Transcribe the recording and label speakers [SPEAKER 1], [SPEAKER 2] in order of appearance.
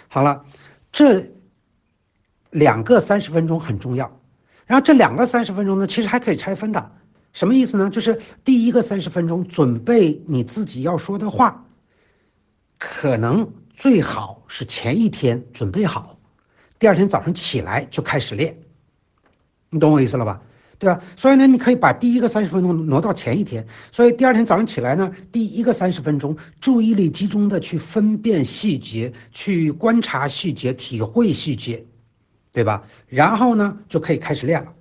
[SPEAKER 1] 好了，这两个30分钟很重要。然后这两个30分钟呢，其实还可以拆分的。什么意思呢？就是第一个30分钟准备你自己要说的话，可能最好是前一天准备好，第二天早上起来就开始练。你懂我意思了吧？对吧？所以呢，你可以把第一个30分钟挪到前一天，所以第二天早上起来呢，第一个30分钟注意力集中的去分辨细节，去观察细节，体会细节，对吧？然后呢，就可以开始练了。